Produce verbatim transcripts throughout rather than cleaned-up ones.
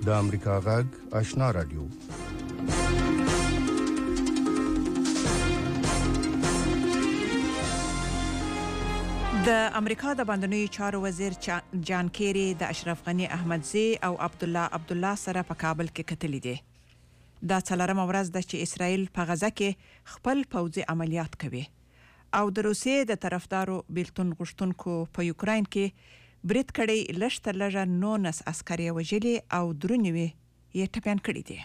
د امریکا غږ آشنا رادیو. د امریکا د بهرنیو چارو وزیر جان کیری د اشرف غنی احمدزی او عبد الله عبد الله سره په کابل کې کتلې دي. دا څلورمه ورځ ده چې اسرائیل په غزه کې خپل پوځي عملیات کوي او د روسیې د طرفدارو بیلتون غوښتونکو په یوکراین کې برید کړی لږ تر لږه نولس عسکر یې وژلي او درې نوي یې ټپیان کړي دي.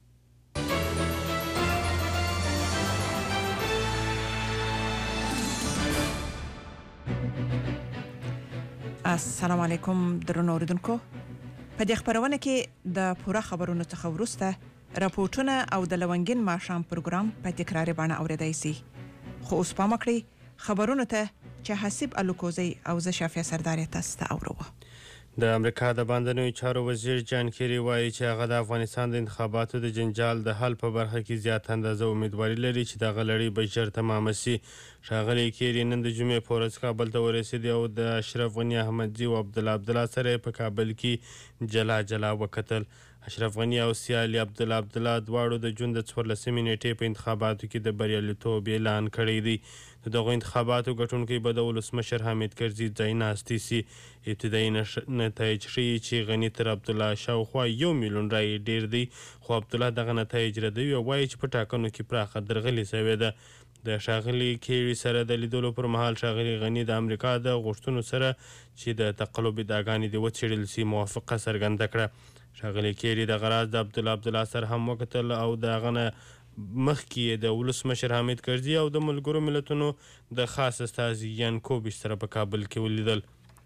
السلام علیکم درنو اوریدونکو. په دې خبرونه کې د پوره خبرونو څخه وروسته راپورټونه او د لونګین ماښام پروګرام په تکراري بڼه اوریدای شي. خو اوس پام وکړئ خبرونو ته چې حسیب الوکوزی او زه شافیه سردار تاسو ته اورو. د امریکا د بهرنیو چارو وزیر جان کیری وایي چې هغه د افغانستان د انتخاباتو د جنجال د حل په برخه کې زیات اندازه امیدواري لري چې دغه لړۍ به ژر تمامه شي. ښاغلی کیری نن د جمعې په ورځ کابل ته ورسېدی او د اشرف غني احمدزي او عبدالله عبدالله سره په کابل کې جلا جلا وکتل. اشرف غني او سیالي عبدالله عبدالله دواړو د جون د څوارلسمې نیټې په انتخاباتو کې د بریالیتوب اعلان کړی دی. د دغو انتخاباتو ګټونکی به د ولسمشر حامد کرزي ځای ناستی سي. ابتدایي نتایج ښیي چې غني تر عبدالله شاوخوا یو میلیون رایې ډیر دی، خو عبدالله دغه نتایج ردوي او وایي چې په ټاکنو کې پراخه درغلي شوې ده. د ښاغلي کیری سره د لیدلو پر مهال ښاغلي غني د امریکا د غوښتنو سره چې د تقلب ادعاګانې دې وڅېړل سي موافقه څرګنده کړه. ښاغلي کیری د غراز د عبدالله عبدالله سره هم وکتل او د هغه نه مخکې د ولسمشر حامد کرزي او د ملګرو ملتونو د خاص استازي یان کوبیش سره په کابل کې ولیدل.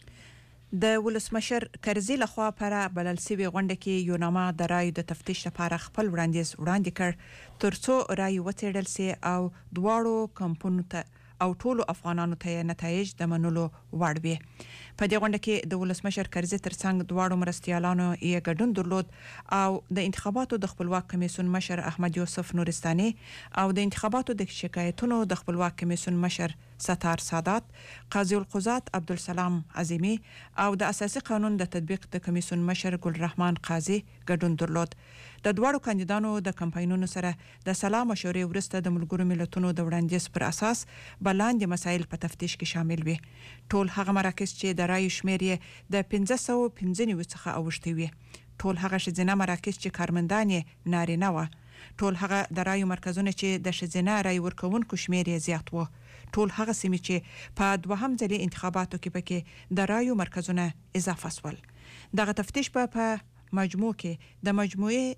د ولسمشر کرزي لخوا پر بلل سوي غونډه کې یو نامه د رایو د تفتیش لپاره خپل وړاندیز وړاندې کړ ترڅو رایو وڅېړل سي او دواړو کمپونو ته او ټولو افغانانو ته نتایج د منلو وړ وي. په دې غونډه کې د ولسمشر کرزي ترڅنګ دواړو مرستیالانو یې ګډون درلود او د انتخاباتو د خپلواک کمیسیون مشر احمد یوسف نورستاني او د انتخاباتو د شکایتونو د خپلواک کمیسیون مشر ستار سادات، قاضي القضات عبدالسلام عظیمی او د اساسي قانون د تطبیق د کمیسیون مشر ګلرحمان قاضي ګډون درلود. د دواړو کاندیدانو د کمپاینونو سره د سلا مشورې وروسته د ملګرو ملتونو د وړاندیز پر اساس بلاندې مسایل په تفتیش کې شامل وي. ټول هغه مراکز چې د رایو شمیر یې د پنځه سوه پنځه نوي څخه اوښتي وي، ټول هغه ښځینه مراکز چې کارمندان یې نارینه وه، ټول هغه د رایو مرکزونه چې د ښځینه رای ورکوونکو شمیر یې زیات و، ټول هغه سیمې چې په دوهم ځلي انتخاباتو کې پکې د رایو مرکزونه اضافه سول. دغه تفتیش به په مجموع کې د مجموعي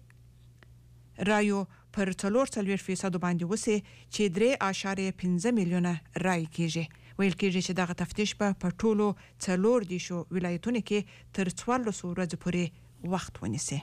رایو پر څلور څلوېښت فیصدو باندې وسي چې درې اعشاریه پنځه میلیونه رای کیږي. ویل کیږي چې دغه تفتیش به په ټولو څلور دیشو ولایتونو کې تر څوارلسو ورځو پورې وخت ونیسي.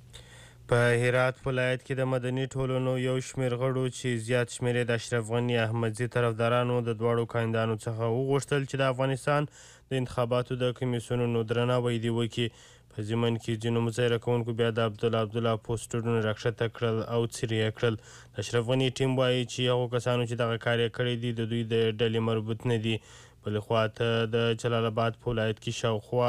په هرات ولایت کې د مدني ټولنو یو شمېر غړو چې زیات شمېر یې د اشرف غني احمدزي طرفدارانو د دواړو کاندیدانو څخه وغوښتل چې د افغانستان د انتخاباتو د کمیسیونونو درناوی دې وکړي. په ضمن کې ځینو مظاهره کوونکو بیا د عبدالله عبدالله پوسټرونه راکښته کړل او څیرې یې کړل. د اشرف غني ټیم وایي چې هغو کسانو چې دغه کار یې کړی دی د دوی د ډلې مربوط نه دي. بلې خواته د جلال آباد په ولایت کې شاوخوا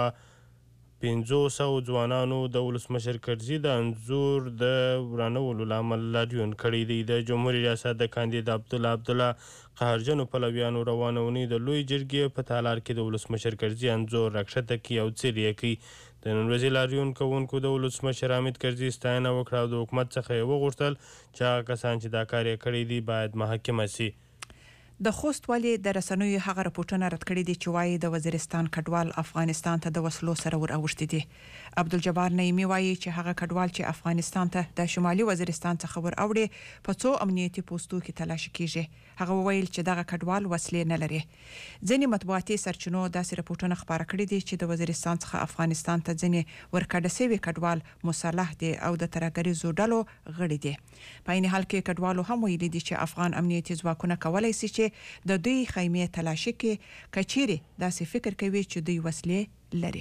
پنځو سوو ځوانانو د ولسمشر کرزي د انځور د ورانولو لامل لاریون کړی دی. د جمهوري ریاست د کاندید عبدالله عبدالله قهرجنو پلویانو روانونې د لوی جرګې په تالار کې د ولسمشر کرزي انځور راکښته کړي او څیرې یې کړي. د نن ورځې لاریون کوونکو د ولسمشر حامد کرزي ستاینه وکړه او د حکومت څخه یې وغوښتل چې هغه کسان چې دا کار یې کړی دی باید محاکمه سي. د خوست والي د رسنیو هغه راپورټونه رد کړي دي چې وایي د وزیرستان کډوال افغانستان ته د وسلو سره ور اوښتي دي. عبدالجبار نعیمي وایي چې هغه کډوال چې افغانستان ته د شمالي وزیرستان څخه ور اوړي په څو امنیتي پوستو کې تلاشي کیږي. هغه وویل چې دغه کډوال وسلې نه لري. ځینې مطبوعاتي سرچینو داسې راپورټونه خپاره کړي دي چې د وزیرستان څخه افغانستان ته ځینې ورکډه سوي کډوال مسلح دي او د ترهګریزو ډلو غړي دي. په عین حال کې کډوالو هم ویلي دي چې افغان امنیتي ځواکونه کولی شي چې د دوی خیمې تلاشي کې کچيري داسې فکر کوي چې دوی وسلې لري.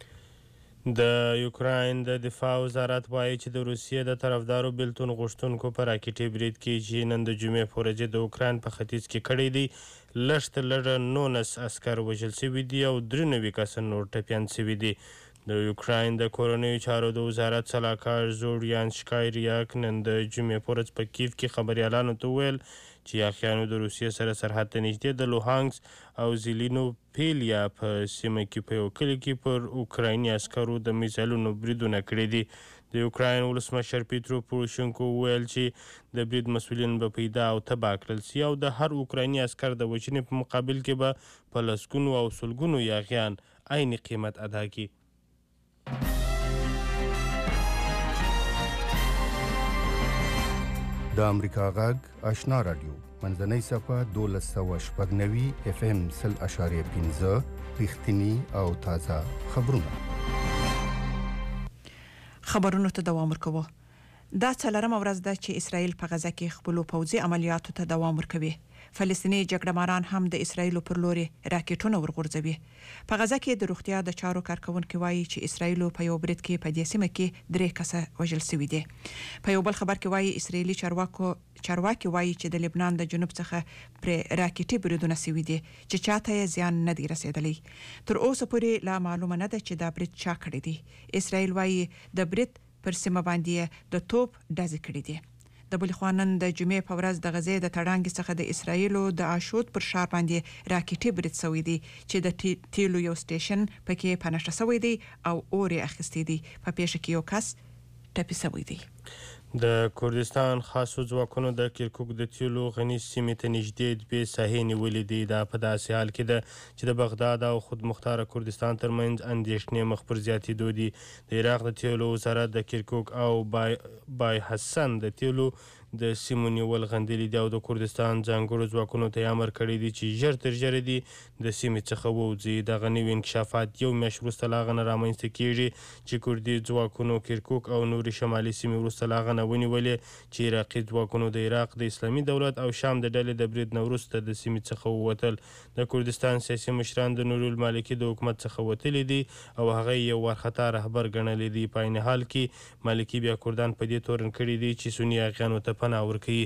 د یوکراین د دفاع وزارت وایي چې د روسیې د طرفدارو بیلتون غوښتونکو په راکټي برید کې چې نن د جمعې په ورځ د اوکراین په ختیځ کې کړی دی لږ تر لږه نولس عسکر وژل شوي دي او درې نوي کسان نور ټپیان شوي دي. د یوکراین د کورنیو چارو د وزارت سلاکار زوریان شکایریاک نن د جمعې په ورځ په کیف کې خبریالانو ته وویل چې یاخیانو د روسیې سره سرحد ته نږدې د لوهانکس او زیلینوپیلیا په سیمه کې په یو کلي کې پر اوکرایني عسکرو د میزایلونو بریدونه کړي دي. د یوکراین ولسمشر پیترو پوروشنکو وویل چې د برید مسؤلین به پیدا او تباه کړل سي او د هر اوکرایني عسکر د وژنې په مقابل کې به په لسګونو او سلګونو یاغیان عیني قیمت ادا کړي. د امریکا غږ آشنا رادیو منځنۍ صفحه دولس سوه شپږ نوي اف ام سل اشاریه پنځه رښتیني او تازه خبرونه. خبرونو ته دوام ورکوو. دا څلورمه ورځ ده چې اسرائیل په غزه کې خپل پوځي عملیاتو ته دوام ورکوي. فلسطیني جګړهماران هم د اسرائیل پر لوري راکټونه ورغورځوي. په غزه کې د روغتیا د چارو کارکونکو وایي چې اسرائیل په یو برید کې په دې سیمه کې درې کسه وژل شوي دي. په یو بل خبر کې وایي اسرائیلي چارواکو چارواکي وایي چې د لبنان د جنوب څخه پر راکټي بریدونه شوي دي چې چاته یې زیان نه دی رسیدلی. تر اوسه پورې لا معلومه نه ده چې دا برید چا کړی دی. اسرائیل وایي د برید پر سیمه باندې د توپ ډزې کړې دي. د بل خوا نن د جمعې په ورځ د غزې د تړانګې څخه د اسرائیلو د عاشود پر ښار باندې راکټي برید شوی دی چې د تیلو یو سټیشن پکې په نښته شوی دی او اور یې اخیستی دی. په پیښه کې یو کس ټپي شوی دی. د کردستان خاصو ځواکونو د کرکوک د تیلو غني سیمې ته نږدې دوې ساحې نیولې دي. دا په داسې حال کې ده چې د بغداد او خودمختاره کردستان ترمنځ اندېښنې مخ پر زیاتېدو دي. د عراق د تیلو وزارت د کرکوک او بای, بای حسن د تیلو د سیمو نیول غندلي دي او د کردستان ځانګړو ځواکونو ته امر کړی دی چې ژر تر ژره دي د سیمې څخه ووځي. دغه نوي انکشافات یو میاشت وروسته له هغه نه رامنځته کیږي چې کردي ځواکونو کرکوک او نورې شمالي سیمې وروسته له هغه نه ونیولې چې عراقي ځواکونو د عراق د اسلامي دولت او شام د ډلې د برید نه وروسته د سیمې څخه ووتل. د کردستان سیاسي مشران د نور المالکي د حکومت څخه وتلي دي او هغه یو وارخطا رهبر ګڼلی دی. په عین حال کې مالکي بیا کردان په دې تورن کړي دي چې سني اغیانو ته پناه ورکوي.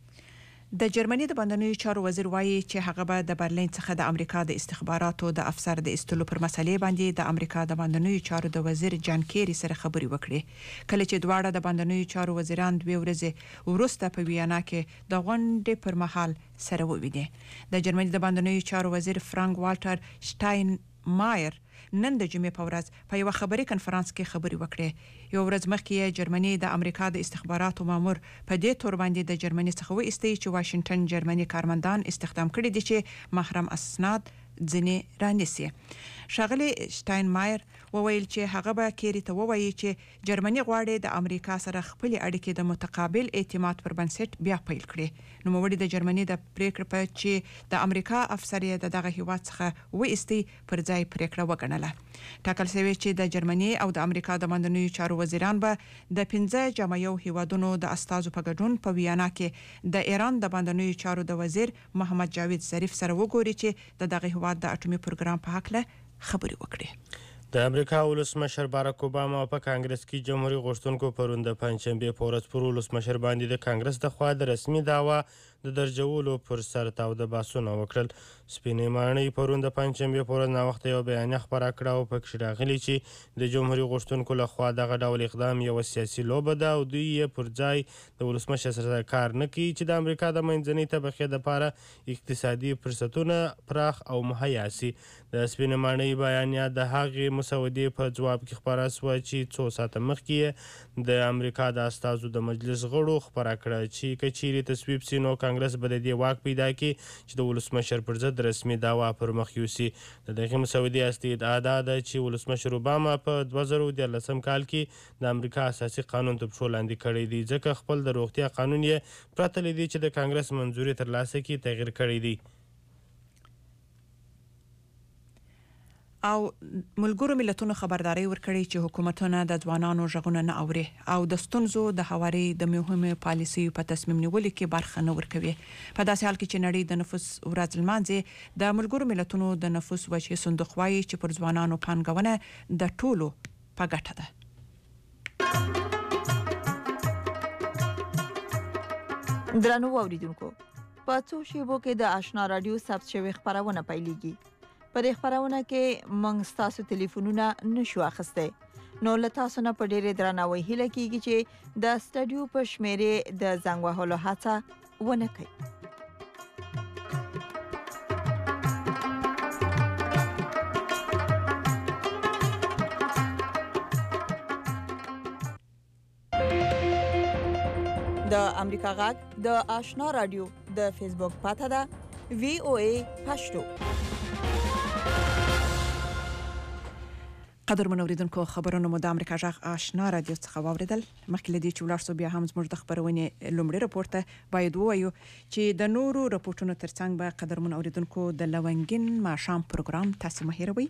د جرمني د بندنوي چارو وزیر وایي چې هغه به د برلین څخه د امریکا د استخباراتو د افسر د استلو پر مسلې باندې د امریکا د بندنوي چارو د وزیر جان کیری سره خبرې وکړي. کله چې دواړه د بندنوي چارو وزیران دوه ورځې وروسته په ویانا کې د غونډې پر مهال سره وویني. د جرمني د بندنوي چارو وزیر فرانک والټر شټاین مایر نن د جمعې په ورځ په یو خبري کنفرانس کې خبري وکړې. یو ورځ مخکې جرمني د امریکا د استخباراتو مامور په دې تور باندې د جرمني څخه وایستي چې واشنگټن جرمني کارمندان استخدام کړي دي چې محرم اسناد ځنې رانیسي. ښاغلي شټاین مایر وویل چې هغه به کیری ته ووایي چې جرمني غواړي د امریکا سره خپل اړیکې د متقابل اعتماد پر بنسټ بیا پیل کړي. نو موږ د جرمني د پریکړې په چې د امریکا افسر یې د دغه هیواد څخه وایستي پر ځای پریکړه وګڼله. ټاکل شوی چې د جرمني او د امریکا د بندنوي چارو وزیران به د پنځه جامعو هیوادونو د استازو په ګډون په ویانا کې د ایران د بندنوي چارو د وزیر محمد جاوید ظریف سره وګوري چې د دغه هیواد د اټومي پروګرام په حق له خبري وکړي. د امریکا ولسمشر باراک اوباما په کانګرس کې جمهوریت غوښتونکو پرون د پنځشنبې په ورځ پر ولسمشر باندې د کانګرس د خوا د رسمي دعوا د درجولو پر سر تاوده بحثونه وکړل. سپینې ماڼۍ پرون د پنځشنبې په ورځ ناوخته یو بیانیه خپره کړه او پکې راغلي چې د جمهوریت غوښتونکو لخوا دغه ډول اقدام یو سیاسي لوبه ده او دوی یې پر ځای د ولسمشر سره کار نه کوي چې د امریکا د منځنۍ طبقې لپاره اقتصادي فرصتونه پراخ او مهیا سي. د سپینې ماڼۍ بیانیه د هغې مسودې په جواب کې خپره شوه چې څو ساعته مخکې د امریکا د استازو د مجلس غړو خپره کړه چې که چیرې تصویب سي نو کانګرس به د دې واک پیدا کړي چې د ولسمشر پر ضد رسمي دعوا پر مخ یوسي. د دغې مسودې اصلي ادعا دا ده چې ولسمشر اوباما په دوه زره دیارلسم کال کې د امریکا اساسي قانون تر پښو لاندې کړی دی ځکه خپل د روغتیا قانون یې پرته له دې چې د کانګرس منظوري ترلاسه کړي تغییر کړی دی. او ملګرو ملتونو خبرداري ورکړي چې حکومتونه د ځوانانو ژغونه نه اوري او د ستونزو د هواري د مهمه پالیسي په تصمیم نیولو کې برخه نه ورکوي. په داسې حال کې چې نړۍ د نفوس ورځ لمانځي د ملګرو ملتونو د نفوس وجهي صندوق وايي چې پر ځوانانو پانګونه د ټولو په ګټه ده. درنو اوریدونکو په څو شیبو کې د آشنا رادیو ثبت شوی خبرونه پیلېږي. په دې خبرونه کې موږ تاسو ټلیفونونه نشو اخیسته. نو له تاسو نه په ډېر درناوي هیله کیږي چې د سټډیو په شمیرې د زنګ وهلو هڅه ونه کړئ. د امریکا غږ د آشنا رادیو د فیسبوک پاته ده وی او ای پښتو. قدر منوریدونکو خبرونه مو د امریکا غږ آشنا رادیو څخه واوریدل. مخکې لدی چې ولر سو بیا هم زموږ د خبرونه لومړی راپورټ باید وایو چې د نورو راپورټونو ترڅنګ به قدر منوریدونکو د لونګین ماشام پروګرام تاسو مهیروي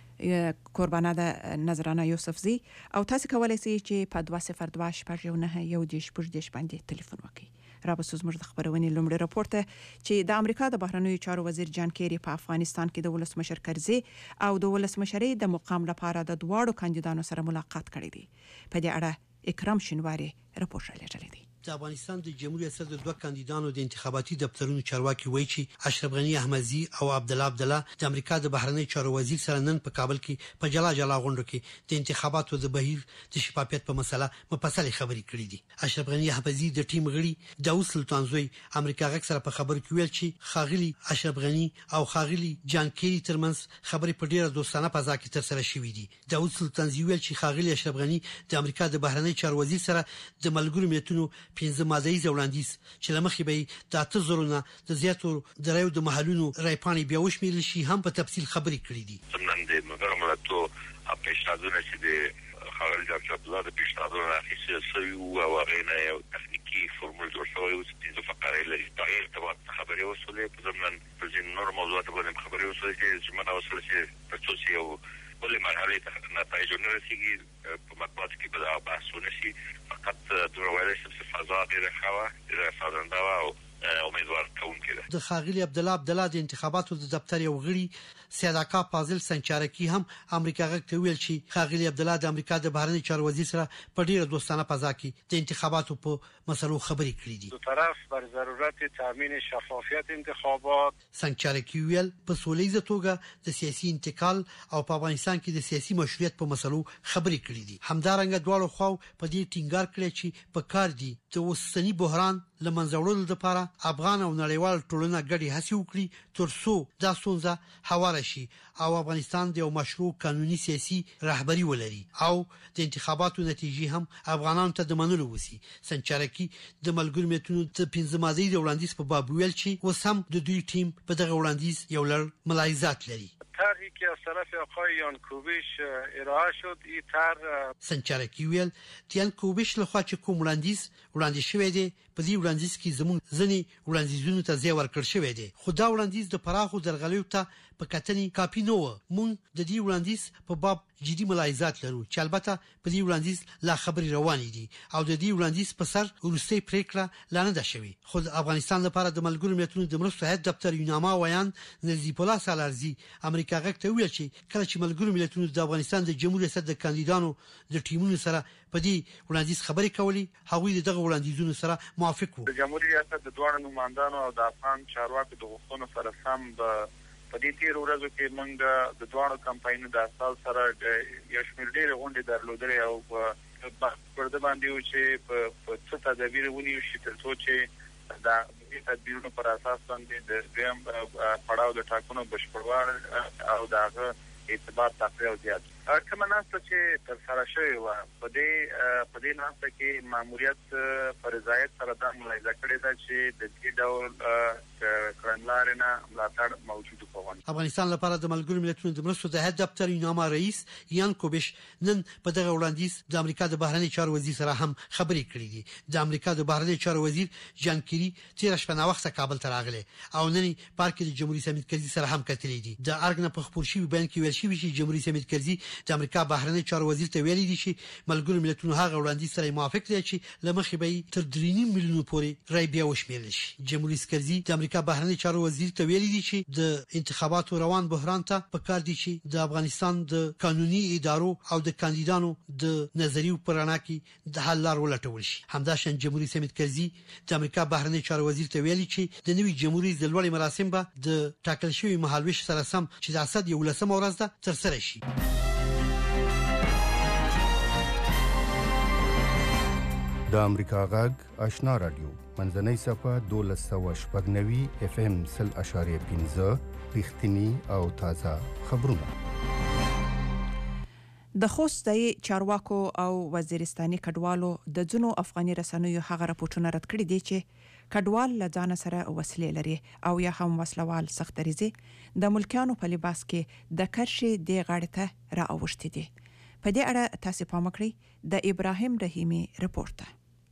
قربانه د نظرانه یوسفزی او تاسو کولای شئ چې په دوه صفر دوه شپږ یو نه یو د شپږ د باندې ټلیفون وکړئ. را به زموږ د خبرونه لومړی راپورټ چې د امریکا د بهرنیو چارو وزیر جان کیری په افغانستان کې د ولسمشر کرزي او د ولسمشرۍ د مقام لپاره د دواړو کاندیدانو سره ملاقات کړی دی. په دې اړه اکرام شینواری راپور رالیږلی دی. د افغانستان د جمهوریت ریاست د دوه کاندیدانو د انتخاباتي دفترونو چارواکي وایي چې اشرف غنی احمدزي او عبد الله عبد الله د امریکا د بهرنی چارو وزیر سره نن په کابل کې په جلا جلا غونډو کې د انتخاباتو د بهیر د شفافیت په مسله مفصلي خبرې کړې دي. اشرف غنی احمدزي د ټیم غړي داوود سلطان زوی امریکا غږ سره په خبرو کې ویل چې خاغلی اشرف غنی او خاغلی جان کیری ترمنځ خبرې په ډیره دوستانه فضا کې تر سره شوې دي. داوود سلطان زوی ویل چې خاغلی اشرف غنی د امریکا د بهرنی چارو وزیر سره د ملګرو ملتونو پنځه ماده وړاندیز چې لمخې به د اته زرونه د زیاتو درایو د محلونو رايپانی بیا وشمیرل شي هم په تفصیل خبرې کړې دي. څنګه د مګرملاتو اپیشادونه چې د خارج د چاپلار د پیشنهادونو اخیستل شوی او هغه نه یو تخنیکی فرمول جوړ شوی او د فقره لري په ارتباط خبرې وسولې په ضمن په ځین نور موضوعات باندې خبرې وسولې چې زموږ وسولې چې په څو یو بلې مرحله ته نتایج نه رسیږي په مطبوعات کې به بحثونه شي. فقط د روایت څخه فضا ډیره ښه ډیره فاضنده او امیدوار کوم کړه. د خاغلی عبد الله عبد الله د انتخاباتو د دفتر یو غړي سیاداکا فاضل سنچارکی هم امریکا غږ ته ویل چې خاغلی عبد الله د امریکا د بهرنی چارو وزیر سره په ډیره دوستانه فضا کې د انتخاباتو په مسلو خبرې کړې دي. دو طرف بر ضرورت تامین شفافیت انتخابات سنچارکی ویل په سولېزه توګه د سیاسي انتقال او په افغانستان کې د سیاسي مشروعیت په مسلو خبرې کړې دي. همدارنګه دواړو خو په دې ټینګار کړی چې په کار دي د اوسنی بحران لمنځوړلو لپاره افغان او نړیوال ټولنه ګډي هڅې وکړي ترڅو دا ستونزه هواره شي او افغانستان د یو مشروع قانوني سیاسي رهبری ولري او د انتخاباتو نتیجې هم افغانانو ته د منلو وسی. سنچارکی د ملګرو ملتونو ته پنځه ماده د وړاندیز په باب ویل چې وسم د دوی ټیم په دغه وړاندیز یو لړ ملاحظات لري. طرحی که از طرف آقای یانکوبیش ارائه شد این طرح سنچارکی ویل یانکوبیش له خوا چې کوم وړاندیز وړاندې شوی دی په دې وړاندیز کې زموږ ځنی وړاندیزونو ته ځای ورکړ شوی دی خو دا وړاندیز د پراخو درغلیو ته په کتنې کاپی نه و. مونږ د دې وړاندیز په باب جدي ملاحظات لرو چې البته په دې وړاندیز لا خبرې روانې دي او د دې وړاندیز په سر ورستي پریکړه لا نه ده شوې. خو د افغانستان لپاره د ملګرو ملتونو د مرستو هیئت دفتر یوناما ویان نزیب الله سالارزي امریکا غږ ته ویل چې کله چې ملګرو ملتونو د افغانستان د جمهوریت ریاست د کاندیدانو د ټیمونو سره په دې وړاندیز خبرې کولې هغوی دغه وړاندیزونو سره موافق وو. د جمهوریت ریاست د دوه نمائندانو او د افغان چارواکو د غوښتنو سره سم د په دې تیر ورځو کې موږ د دوه کمپاینونو د اساس سره یو شمېر ډېر غونډې درلودلې او په پرده باندې چې په څه تدابیر ونیول شي ترڅو چې دا د تدابیرونو پر اساس باندې د دویم پړاو د ټاکنو بشپړوالي او دغه اعتبار تقریبا زیات کومه ناسته چې تر سره شوی و په دې په دې ناسته کې ماموریت پر رضایت سره د ملاحظه کړې ده چې د دې ډول کړنلارنه ملاتړ موجود کوي. افغانستان لپاره د ملګرو ملتونو د مرستو د هیئت دفتر یوناما رئیس یان کوبش نن په دغه وړاندیز د امریکا د بهرنی چارو وزیر سره هم خبرې کړې دي. د امریکا د بهرنی چارو وزیر جان کیری تیر شپه وخت کابل ته راغلی او نن پارک د جمهوریت حمید کرزي سره هم کتلې دي. د ارګ نه په خبر شي بیان کې ویل شوی چې جمهوریت حمید کرزي د امریکا بهرنی چارو وزیر ته ویلي دي چې ملګرو ملتونو هغه وړاندیز سره موافق دي چې لمخې به تر درې میلیون پورې رای بیا وشمیرل شي. جمهوریت کرزي د امریکا بهرنی چارو وزیر ته ویلي دي چې د انتخاباتو روان بحران ته پکار دي چې د افغانستان د قانوني ادارو او د کاندیدانو د نظریو پرانا کې د حل لار ولټول شي. همداشان جمهوریت حمید کرزي د امریکا بهرنی چارو وزیر ته ویلي چې د نوي جمهوریت د لوړې مراسم به د ټاکل شوی مهالويش سره سم چې د اسد یو لسمه ورځ ده تر سره شي. د امریکا غږ آشنا رادیو منځنۍ صفه دولس سوه شپږ نوي اف ام سل اشاریه پنځه رښتینی او تازه خبرونه. د خوست د چارواکو او وزیرستاني کډوالو د ځنو افغاني رسنیو هغه راپورټونه رد کړي دي چې کډوال له ځان سره وسلې لري او یا هم وسلوال سختریزي د ملکانو په لباس کې د کرشي د غاړې ته را اوښتي دي. په دې اړه تاسو پام وکړئ د ابراهیم رحیمي رپورټ.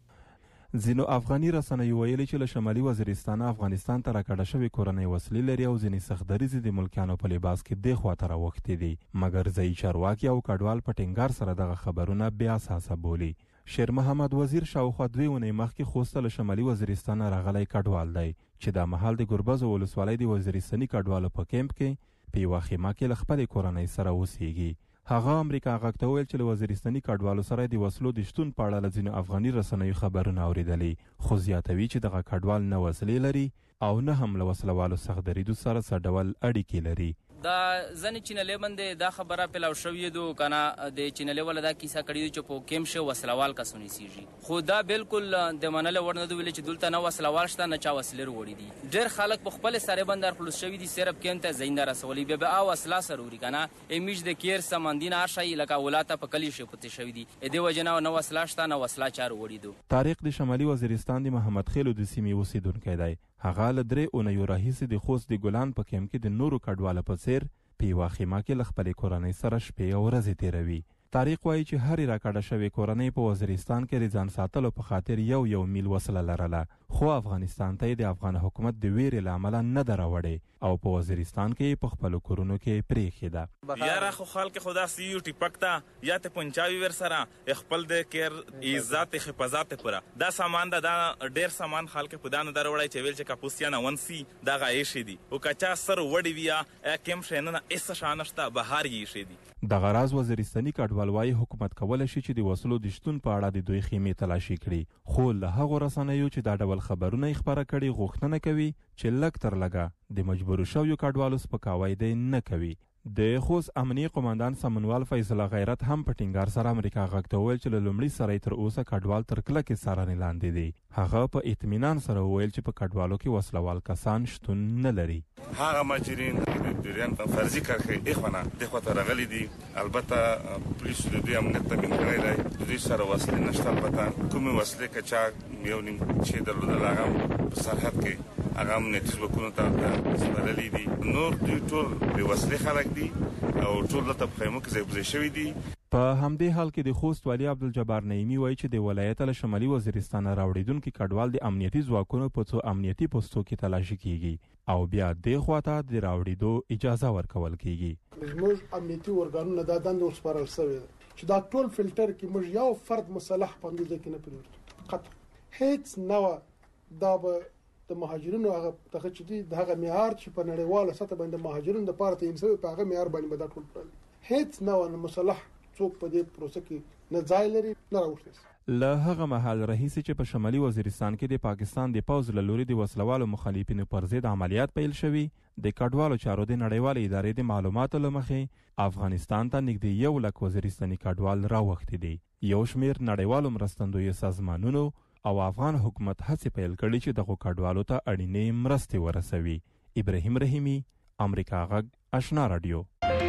ځینو افغاني رسنیو ویلي چې له شمالي وزیرستان افغانستان ته راکړه شوی کورنۍ وسلې لري او ځینې سختدریزې د ملکانو په لباس کې د خواته راوښتي دي، مګر ځایي چارواکي او کډوال په ټینګار سره دغه خبرونه بیا اساسه بولي. شیر محمد وزیر شاوخوا دوی ونې مخکې خوست له شمالي وزیرستان راغلی کډوال دی چې د مهال د ګربز ولسوالۍ د وزیرستاني کډوالو په کیمپ کې په یوه خیمه کې له خپلې کورنۍ سره اوسېږي. هغه امریکا غږ ته ویل چې له وزیرستاني کډوالو سره د وسلو د شتون په اړه له ځینو افغاني رسنیو خبرونه اورېدلي، خو زیاتوي چې دغه کډوال نه وسلې لري او نه هم له وسلوالو څخه دریدو سره څه ډول اړیکې لري. دا ځنې چینلې باندې دا خبره پیلاو شوې دو کنه د چینلې ول دا کیسه کړی چې په کیم شو وسلوال کسونی سیږي، خو دا بالکل د منل ورنه دی ویل چې دلته نه وسلوال شته نه چا وسلې وروړي دي. ډېر خلک په خپل سره باندې خلاص شوی دي صرف کیم ته زینده رسولي به به او وسلا سروري کنه امیج د کیر سمندینه شي لکه ولاته په کلی شي پته شوی دي د دې وجنه نه وسلا شته نه وسلا چار وړي دو. طارق د شمالي وزیرستان د محمد خیلو د سیمې اوسیدونکی دی. هغه له درې اونیو راهیسې د خوست د ګلان په کیم کې د نورو کډوالو په څیر په یوه خیمه کې له خپلې کورنۍ سره شپې او ورځې تېروي. طارق وایي چې هرې راکړه شوې کورنۍ په وزیرستان کې د ځان ساتلو په خاطر یو یو میل وسله لرله، خو افغانستان ته د افغان حکومت د ویرې له امله نه ده راوړې او په وزیرستان کې په خپلو کورونو کې پرېښې ده. یاره خو خلک خدا سیو ټیپک ته یا ته پنچاوي ور سره خپل د کیر عزت حفاظت پوره دا سامان دا ډېر سامان خلک په دانو دروړای چې ویل چې کاپوسیا نه ونسی دا غایې شي دي او کچا سر وړي ویا کم شنه اس شانشته بهار یې شي دي. د غراز وزیرستاني کډوال وايي حکومت کولی شي چې د وسلو د شتون په اړه د دوی خیمې تلاشي کړي، خو له هغو رسنیو چې دا ډول خبرونه یې خپاره کړي غوښتنه کوي چې لږ تر لږه د مجبور شویو کډوالو سپکاوی دی نه کوي. د خوست امنیه قوماندان سمنوال فیض الله غیرت هم په ټینګار سره امریکا غږ ته وویل چې له لومړي سره تر اوسه کډوال تر کلکې څارنې لاندې دي. هغه په اطمینان سره وویل چې په کډوالو کې وسلوال کسان شتون نه لري. هغه ماجرین د پیریان فرضي کارخې اخوانه د خواته راغلي دي، البته پولیس د دوی امنیت تامین کړی دی، د دوی سره وسلې نشته، البته کومې وسلې که چا یو نیم چې درلودل هغه په سرحد کې هغه امنیتي ځواکونو ته سپارلي دي. نور دوی ټول بې وسلې خلک دي او ټول دلته په خیمو کې ځای پر ځای شوي دي. په همدې حال کې د خوست والي عبدالجبار نعیمي وایي چې د ولایت له شمالي وزیرستان راوړېدونکي کډوال د امنیتي ځواکونو په څو امنیتي پوستو کې تلاشي کیږي او بیا دې خواته د راوړېدو اجازه ورکول کیږي. زموږ امنیتي ورګانونه دا دنده وسپارل شوې ده چې دا ټول فلټر کې موږ یو فرد مسلح باندې ځکه نه پریږدو قطع هیڅ نو دا به د مهاجرینو هغه دغه چې دي دغه معیار چې په نړیواله سطح باندې مهاجرین د پاره ته یمسوي په هغه معیار باندې به دا ټول کړل. هیڅ نو مسلح څوک په دې پروسه کې نه ځای لري نه راوښتي. له هغه مهال راهیسې چې په شمالي وزیرستان کې د پاکستان د پوځ له لوري د وسلوالو مخالفینو پر ضد عملیات پیل شوي، د کډوالو چارو د نړیوالې ادارې د معلوماتو له مخې افغانستان ته نږدې یو لک وزیرستاني کډوال راوښتي دي. یو شمېر نړیوالو مرستندویو سازمانونو او افغان حکومت هڅې پیل کړي چې دغو کډوالو ته اړینې مرستې ورسوي. ابراهیم رحیمي، امریکا غږ آشنا رادیو.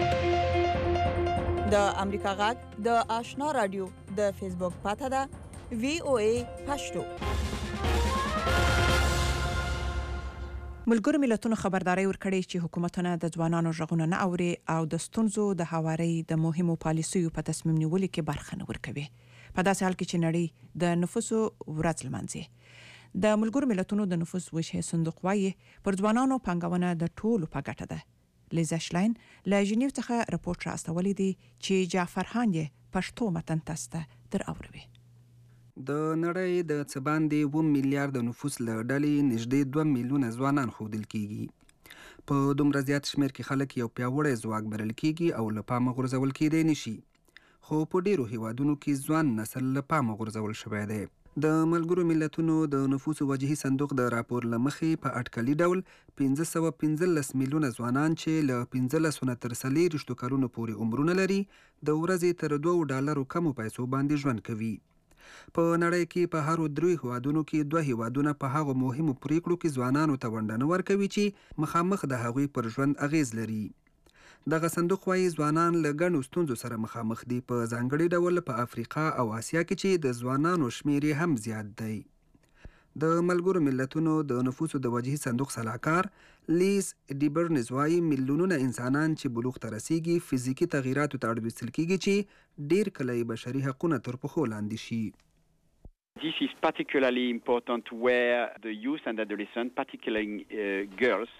د امریکا غږ د آشنا رادیو د فیسبوک پاته ده وی او ای پښتو. ملګرو ملتونو خبرداري ورکړې چې حکومتونه د ځوانانو ژغورنه نه اوري او د ستونزو د هواري د مهمو پالیسیو په تصمیم نیولو کې برخه نه ورکوي. په داسې حال کې چې نړۍ د نفوسو ورځ لمانځي. د ملګرو ملتونو د نفوس ویشي صندوق وايي پر ځوانانو پانګونه د ټولو په ګټه ده. لیزا شلاین له ژنیو څخه راپورټ راستولی دی چې جعفر خان یې پښتو متن تاسو ته در اوروي. د نړۍ د څه باندې اووه میلیارډ نفوس له ډلې نږدې دوه میلیونه ځوانان ښودل کیږي. په دومره زیات شمېر کې خلک یو پیاوړی ځواک بلل کیږي او له پامه غورځول کیدی نشي، خو په ډیرو هیوادونو کې ځوان نسل له پامه غورځول شوی دی. د ملګرو ملتونو د نفوسو وجهي صندوق د راپور له مخې په اټکلي ډول پنځه سوه پنځلس میلیونه ځوانان چې له پنځلسو نه تر څلېرویشتو کلونو پورې عمرونه لري د ورځې تر دوو ډالرو کمو پیسو باندې ژوند کوي. په نړۍ کې په هرو درې هیوادونو کې دوه هیوادونه په هغو مهمو پریکړو کې ځوانانو ته ونډه نه ورکوي چې مخامخ د هغوی پر ژوند اغیز لري. دغه صندوق وايي ځوانان له ګڼو ستونزو سره مخامخ دي، په ځانګړي ډول په افریقا او آسیا کې چې د ځوانانو شمیر یې هم زیات دی. د ملګرو ملتونو د نفوسو د وجهي صندوق سلاکار لیز ډیبرنز وايي میلیونونه انسانان چې بلوغ ته رسیږي فزیکي تغییراتو ته اړ ویستل کیږي چې ډیر کله یې بشري حقونه تر پښو لاندې شي. This is particularly important where the youth and adolescents, particularly uh, girls,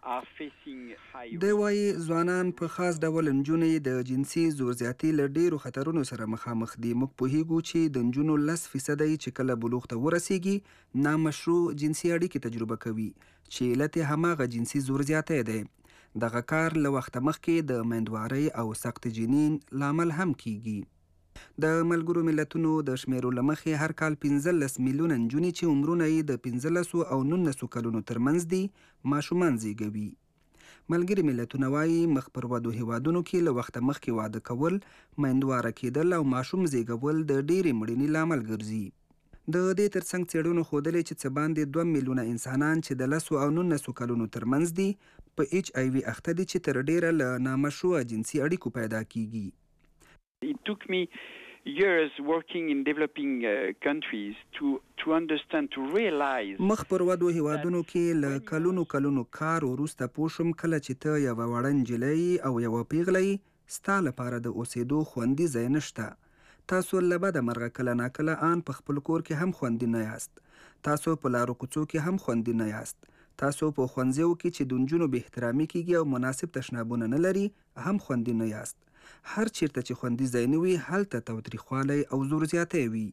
دی وايي ځوانان په خاص ډول نجونې د جنسي زور زیاتي له ډیرو خطرونو سره مخامخ دي. موږ پوهیږو چې د نجونو لس فیصده چې کله بلوغ ته ورسیږي نامشروع جنسي اړیکې تجربه کوي چې علت یې هماغه جنسي زور زیاتی دی. دغه کار له وخته مخکې د میندوارۍ او سخت جنین لامل هم کیږي. د ملګرو ملتونو د شمیرو له مخې هر کال پنځلس میلیونه نجونې چې عمرونه یې د پنځلسو او نولسو کلونو ترمنځ دي ماشومان زیږوي. ملګري ملتونه وایي مخ پر ودو هیوادونو کې له وخته مخکې واده کول، میندواره کیدل او ماشوم زیږول د ډېرې مړینې لامل ګرځي. د دې ترڅنګ څېړنو ښودلې چې څه باندې دوه میلیونه انسانان چې د لسو او نولسو کلونو ترمنځ دي په ایچ آی وي اخته دي چې تر ډېره له نامشروعه جنسي اړیکو پیدا کیږي. It took me years working in developing uh, countries to to understand, to realize مخ پر ودو هیوادونو کې له کلونو کلونو کار وروسته پوه شوم کله چې ته یوه وړه نجلۍ او یوه پیغله ستا لپاره د اوسېدو خوندي ځای نشته. تاسو له بده مرغه کله ناکله ان په خپل کور کې هم خوندي نه یاست. تاسو په لارو کوڅو کې هم خوندي نه یاست. تاسو په ښوونځیو کې چې د نجونو بې احترامي کیږي او مناسب تشنابونه نه لري هم خوندي نه یاست. هر چیرته چې خوندي ځای نه وي هلته تاوتریخوالی او زور زیاتی وي.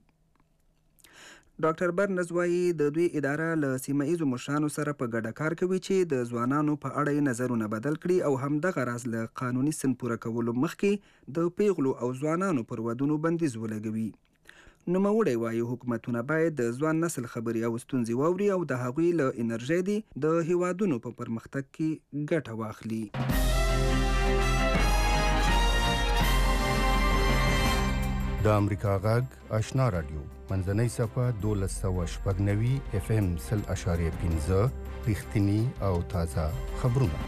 ډاکټر برنز وایي د دوی اداره له سیمه ایزو مشرانو سره په ګډه کار کوي چې د ځوانانو په اړه یې نظرونه بدل کړي او همدغه راز له قانوني سن پوره کولو مخکې د پیغلو او ځوانانو پر ودونو بندیز ولګوي. نوموړی وایي حکومتونه باید د ځوان نسل خبرې او ستونزې واوري او د هغوی له انرژۍ دې د هیوادونو په پرمختګ کې ګټه واخلي. د امریکا غږ آشنا رادیو منځنۍ صفه دولس سوه شپږ نوي اف ام سل اشاریه پنځه رښتیني او تازه خبرونه.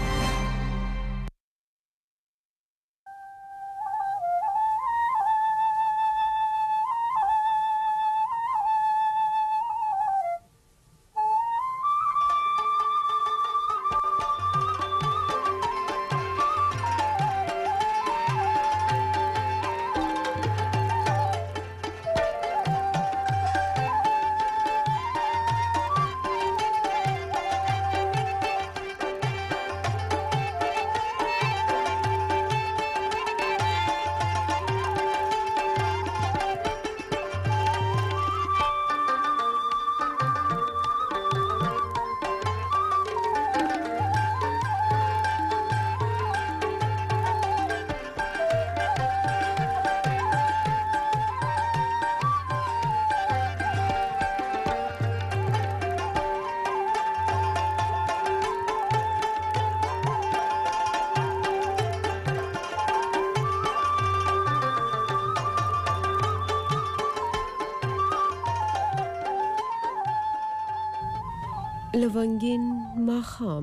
لونگین ماخام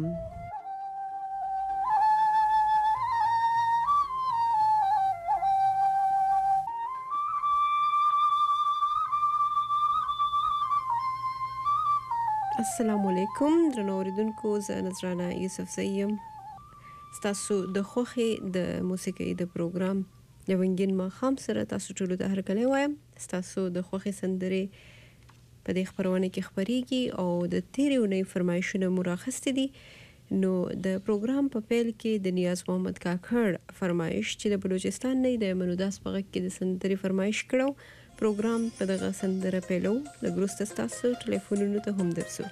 السلام علیکم درنو اوریدونکو، زه نذرانه یوسف زیم ستاسو د خوښې د موسیقۍ د پروګرام لونگین ماخام سره تاسو ټولو ته هرکلی وایم. ستاسو د خوښې سندرې په دې خپرونه کې خپریږي او د تیرې اونۍ فرمایشونه مو راخستې دي نو د پروګرام په پیل کې د نیاز محمد کاکړ فرمایش چې د بلوچستان نه د منوداس په غږ کې د سندري فرمایش کړو پروګرام په دغه سندره پیلو د ګروست تاسو ټلیفونونو ته هم درسو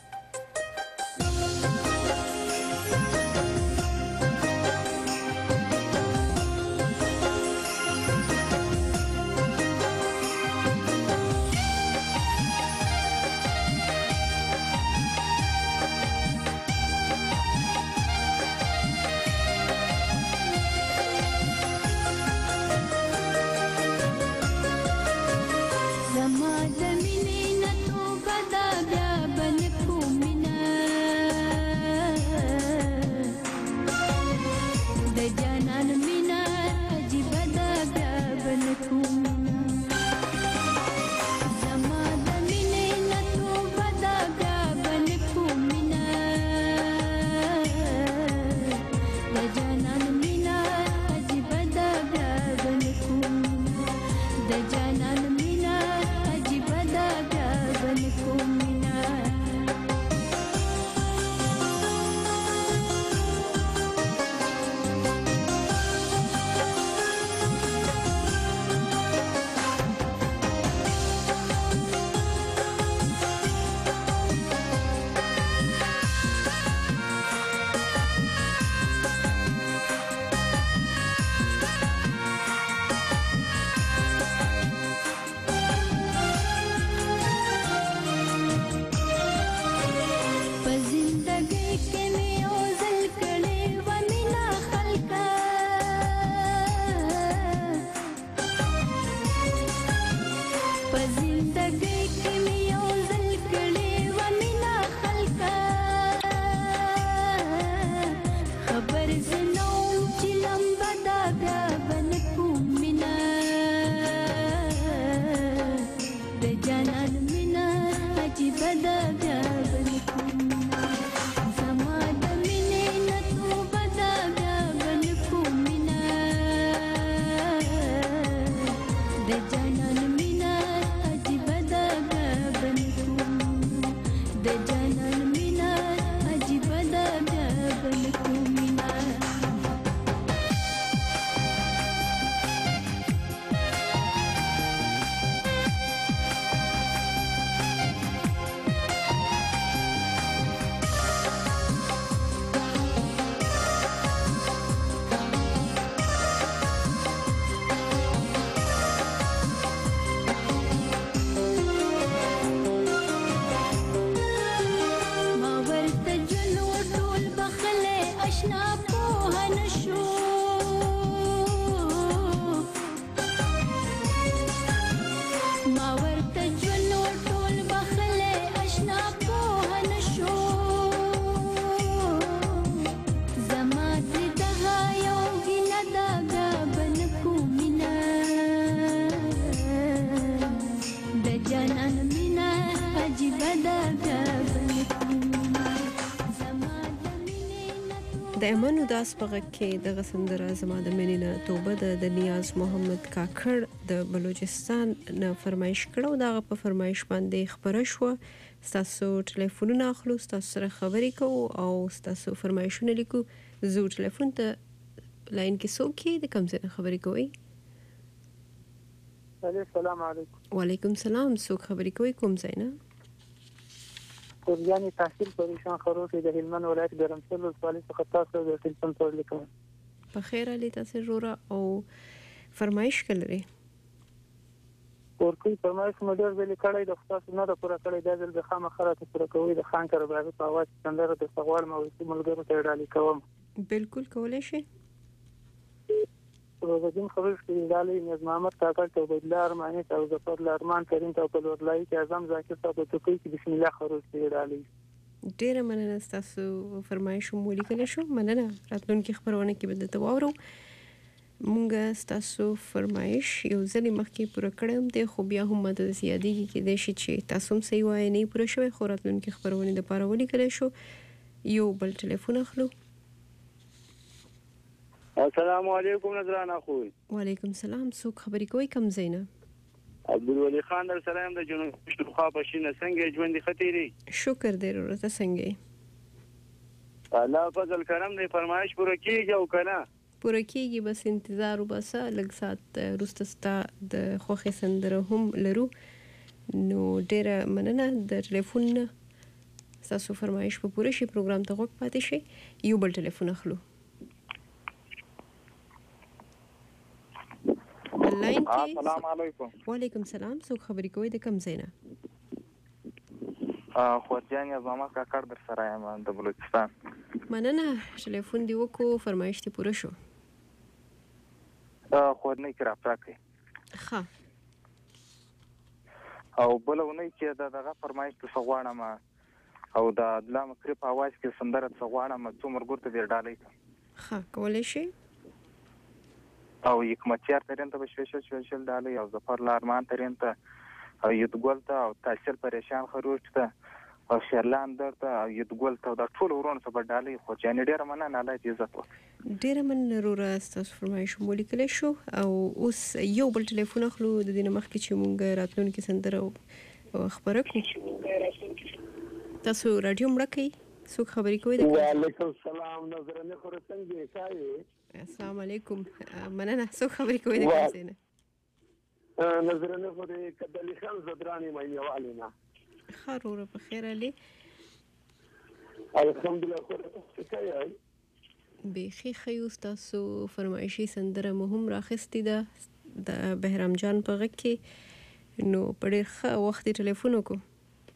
د امنو داس په غږ کې د غسندره زما د مینې توبه د نیاز محمد کاکړ د بلوچستان نه فرمایش کړو دا په فرمایش باندې خبره شو تاسو ټلیفونونه اخلو تاسو سره خبرې کوو او تاسو فرمایشونه لیکو زو ټلیفون ته لاین کې څوک د کوم څه خبرې کوي السلام علیکم وعلیکم السلام څوک خبرې کوي کوم ځای نه قرباني تحصیل پریشان خروش د هلمند ولایت ګرمسل ولسوالۍ څخه تاسو د ټلیفون پر لیکم په خیر علي تاسو جوړه او فرمایش کړئ ورکوي فرمایش مو ډېر ویل کړی د تاسو نه د پوره کړی د ځل د خامخره ته پوره کوي د خان کر باغ په اواز څنګه د سغوال مو ملګرو ته ډالي کوم بالکل کولای شي روزګین خبر شي دالي نظام محمد کاکړ ته بدلار معنی ته ظفر لارمان کریم ته په ورلای کې اعظم ذاکر صاحب ته کوي چې بسم الله خروج دی ډالي ډېر مننه تاسو فرمایش مو لیکل شو مننه راتلونکي خبرونه کې به تاسو واورو مونږ تاسو فرمایش یو ځلې مخکې پوره کړم د خو بیا هم مدد زیادېږي کې د شي چې تاسو هم صحیح وای نه پوره شوی خو راتلونکي خبرونه د پاره ولیکل شو یو بل ټلیفون اخلو السلام علیکم نظرانه خو وعلیکم السلام څوک خبرې کوي کم زینه عبدالولی خان در سلام د جنوب پښتونخوا په شینه څنګه ژوند ختیری شکر دې ورته څنګه الله فضل کرم دی فرمایش پوره کیږي او کنه پوره کیږي بس انتظار وباسه لږ ساعت وروسته ستا د خوښې سندره هم لرو نو ډیره مننه د ټلیفون نه ستاسو فرمایش په پوره شي پروګرام ته غوږ پاتې شي یو بل ټلیفون اخلو لاین کې السلام علیکم وعلیکم السلام څوک خبرې کوي د کوم ځای نه خورجان زما کاکړ در سره یم د بلوچستان مننه ټلیفون دی وکړو فرمایش ته پوره شو خورنۍ کې راپرا کوي ښه او بله اونۍ کې د دغه فرمایش ته څه غواړم او د عدلا مکري په اواز کې سندره څه غواړم څو ملګرو ته دې ډالۍ کړم ښه کولی شي او حکمتیار ترین ته به شپېشل شپېشل ډالۍ او ظفر لارمان ترین ته او یدګل ته او تاثیر پریشان خروج ته او شیرلان در ته او یدګل ته دا ټول ورونو ته به ډالۍ خو یعنې ډېره مننه الله دې عزت وکړي ډېره مننه وروره ستاسو فرمایش مو لیکلی شو او اوس یو بل ټلیفون اخلو د دې نه مخکې چې مونږ راتلونکې سندره خپره کړو تاسو راډیو مړه کوئ څوک خبرې کوئ وعلیکم السلام نظرانه خو څنګه ښه السلام علیکم مننه څوک خبرې کوئ د کوم ځای نه نظرانه خو د کدلی خان زدرانی مینهوالې نه ښه وروره په خیر علي الحمدلله خو څه کوئ بیخي ښه یو ستاسو فرمایشي سندره مو هم راخیستې ده د بهرام جان په غږ کې نو په ډېر ښه وخت یې ټلیفون وکړو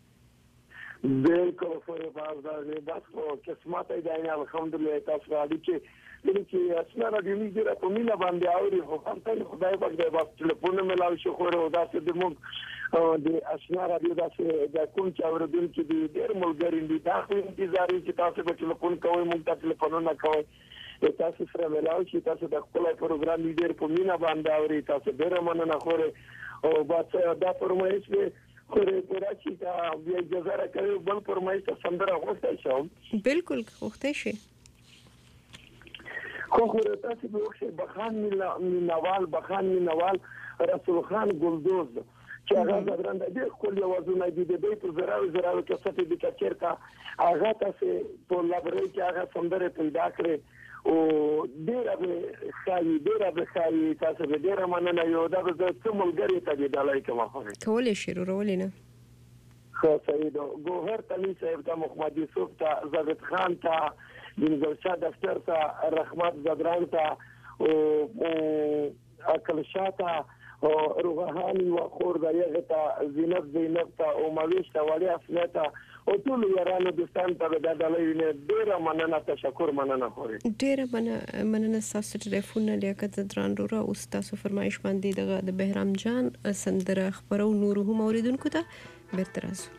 بالکل فورې باز دا بس خو قسمت دی نه الحمدلله تاسو راځي چې چې اسنه راډیو دې را په مینا باندې اوري خو هم ته خدای پاک دې بس ټلیفون ملاوي شو خو دا چې د موږ د اسنه راډیو داسې د کوم چې اوریدل چې د ډېر ملګری دي دا خو انتظار چې تاسو په ټلیفون کوئ موږ ته ټلیفونونه کوئ تاسو سره ملاوي چې تاسو د خپل پروګرام لیډر په مینا باندې اوري تاسو ډېر مننه خو او بس دا فرمایش به خورې پورا چې دا بیا اجازه راکوي بل فرمایش ته سندره غوښتی شم بالکل غوښتی شي خو خورې تاسې به وښئ بخان مینوال بخان مینوال رسول خان ګلدوز چې هغه زدرنده ډېر ښکلي اوازونه دي د دوی په زراوې زراوې کسټې دي که چېرته هغه تاسې په لایبررۍ کې هغه سندرې پیدا کړې او ډېره به ښایي ډېره به ښایي تاسو به ډېره مننه یو دا به زه څه ملګري ته دې ډالۍ کوم کولی شي وروره ولې نه ښه صحیح ده ګوهر تلي صاحب ته محمد یوسف ته زاهد خان ته بنظر شاه دفتر ته رحمت زدران ته او عقل شاه ته او روحاني و خور د یغه ته زینت زینت ته او ماویش ته وړي افنه ته او ټول یارانو دوستان ته د ډالۍ نه ډېره مننه تشکر مننه خوري ډېره مننه ستاسو ټلیفون لیاقت زدران وروره اوس تاسو فرمایش باندې دغه د بهرام جان سندره خپرو نور هم اوریدونکو ته بیرته راځو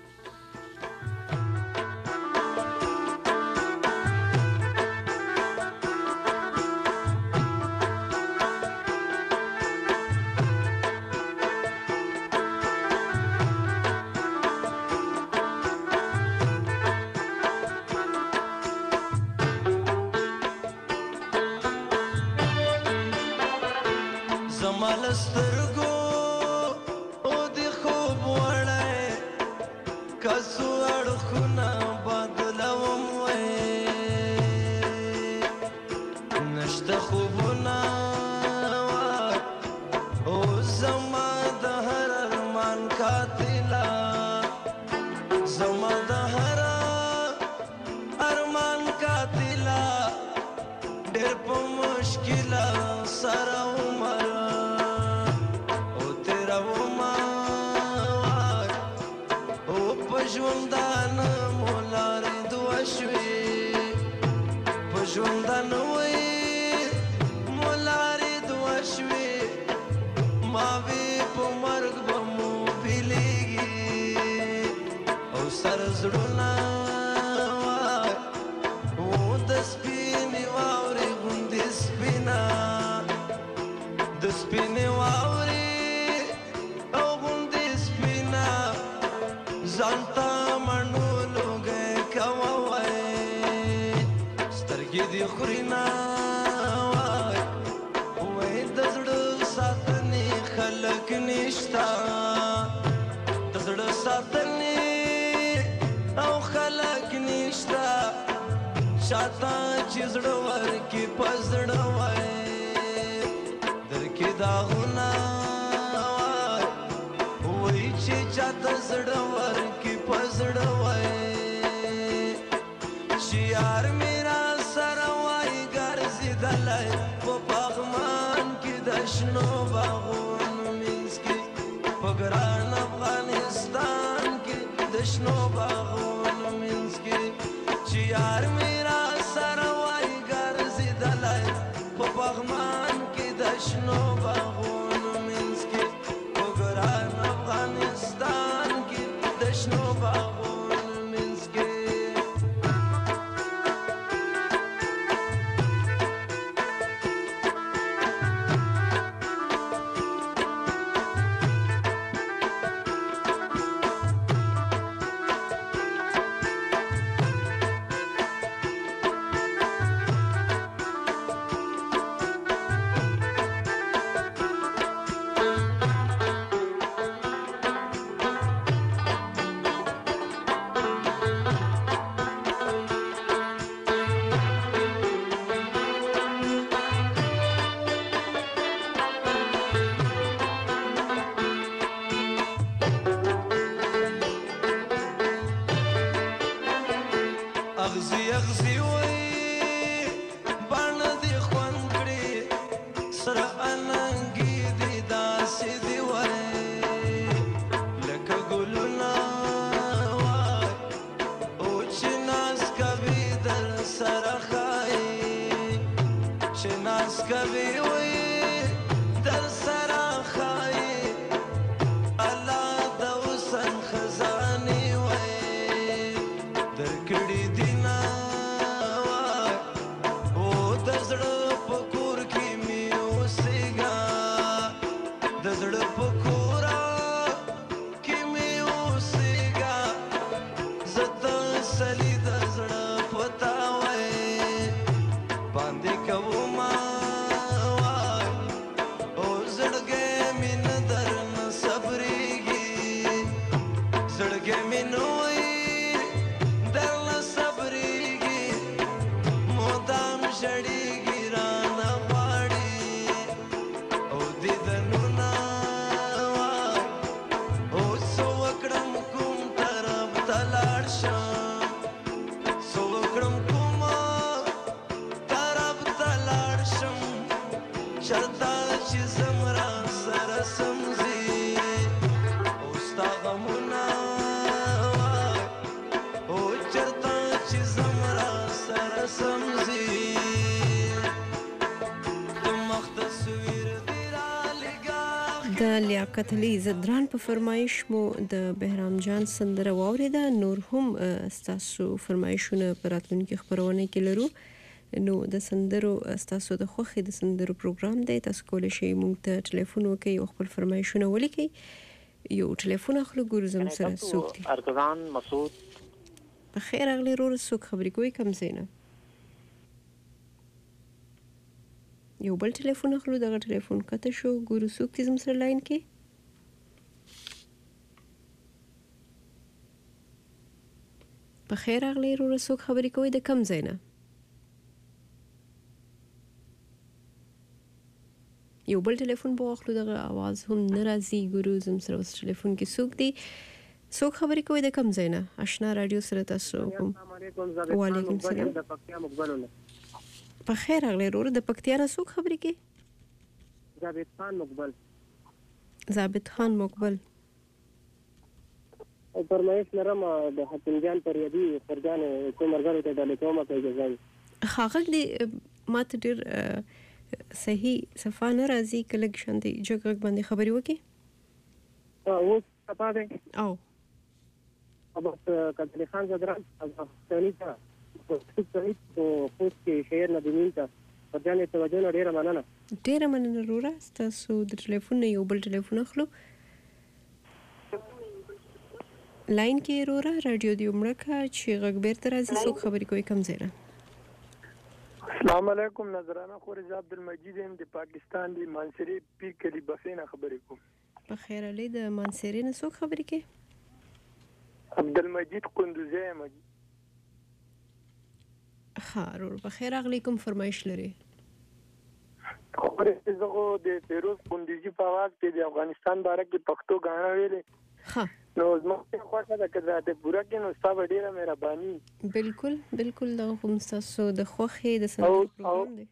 شات پزړه وای درکې داغونه وای وای چې چاته زړه ورکې پزړه وای چې یار میرا سره وای ګرځېدلی په پغمان کې د شنو باغونو منځ کې په ګران افغانستان کې د شنو باغونو منځ کې چې یار میرا سره وای ګرځېدلی په پغمان کې د شنو باغونو منځ کې په ګران افغانستان کې د شنو باغونو منځ کې اغزی اغزی وای باڼه دې خوند کړې سره اننګي دې داسې دې وای لکه ګلونه وای او چې ناز کوي در سره ښایي چې ناز کوي وای در سره ښایي الله د حسن خزانې وای درکړې دي د لیاقت علي زدران په فرمایش مو د بهرام جان سندره واوریده. نور هم ستاسو فرمایشونه په راتلونکي خپرونه کې لرو. نو د سندرو ستاسو د خوښې د سندرو پروګرام دی. تاسو کولی شئ موږ ته ټلیفون وکړئ او خپل فرمایشونه ولیکئ. یو ټلیفون اخلو ګورو زموږ سره څوک دي. ارتضان مسعود. په خیر راغلی وروره. څوک خبرې کوئ کوم ځای نه؟ یو بل ټلیفون اخلو. دغه ټلیفون کته شو. ګورو څوک دي زموږ سره لاین کې. په خیر راغلی وروره. څوک خبرې کوئ د کوم ځای نه؟ یو بل ټلیفون به واخلو. دغه اواز هم نه راځي. ګورو زموږ سره اوس ټلیفون کې څوک دي. څوک خبرې کوئ د کوم ځای نه؟ اشنا راډیو سره تاسو کوم. وعلیکم السلام. په خیر راغلی وروره. د پکتیا نه څوک خبرې کوي؟ ثابت خان مقبل. ثابت خان مقبل. فرمایش لرم د حسن جان پریدي فرجان کومرګرو ته ډالې کومه په اجازه. خاغل دی ماته ډېر صحیح صفه نه راځي. کله شانتي جګ باندې خبرې وکړي. اوس صفه ده. او ابو کدلی خان زدران افغانستاني ته سعید او خوش کې شهر ندیمین ته فرجان توجه نه ډیره مننه. ډیره مننه وروره. تاسو د ټلیفون نه یو بل ټلیفون اخلو. لاین کې وروره رادیو دی عمرکه چې غږ بیرته راځي. څوک خبرې کوي کوم ځای نه؟ السلام علیکم. نظرانه خورز عبدالمجید ام د پاکستان دی مانسری پیر کلی بخینه خبرې کوم. په خیر علي د مانسری نه څوک خبرې کوي؟ عبدالمجید قندوزی ام. ها ورور په خیر اغلی کوم فرمایش لري؟ پرې زغه د فیروز بنديزي په आवाज کې د افغانستان باره کې پښتو غاڼه ویلې ها نو زموږ خوښه ده چې دا په پورا کې نو ستاسو ډیره مهرباني بالکل بالکل دا هم تاسو د خوخه د سندرو پروګرام دی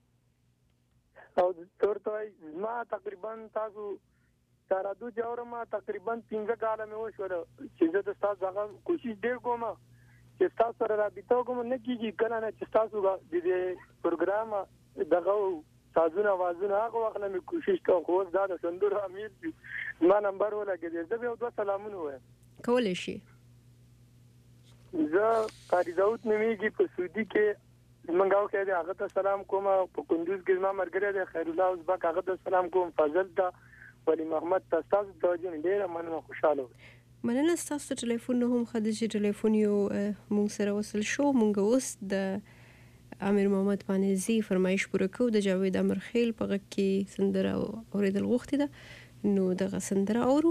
او ترته ما تقریبا تاسو ترادو جوړما تقریبا پنځه کال مې وشو چې زه د تاسو دغه کوشش ډیر کوم چې تاسو سره رابطه کوم نه کیږي کله نه چې تاسو د دې پروګرام دغه تاسو وازونه هغه وخت نه کوشش کوم خو دا د سندرو امیر دي ما نمبر ولګې زه به دوه سلامونه وایم کولای شي زه قاری داوود نومیږي په سعودي کې منګاو کې د هغه ته سلام کوم په کندوز کې ما مرګره د خیر الله ازبک هغه ته سلام کوم فضل ته ولی محمد تاسو توجه ډیره مننه خوشاله مننه تاسو ټلیفون هم خدای ټلیفون یو مونږ سره وصل شو مونږ اوس د امیر محمد پانیزی فرمایش پوره کو د جاوید امرخیل په غږ کې سندره اوریدل غوښتي ده نو دغه سندره اورو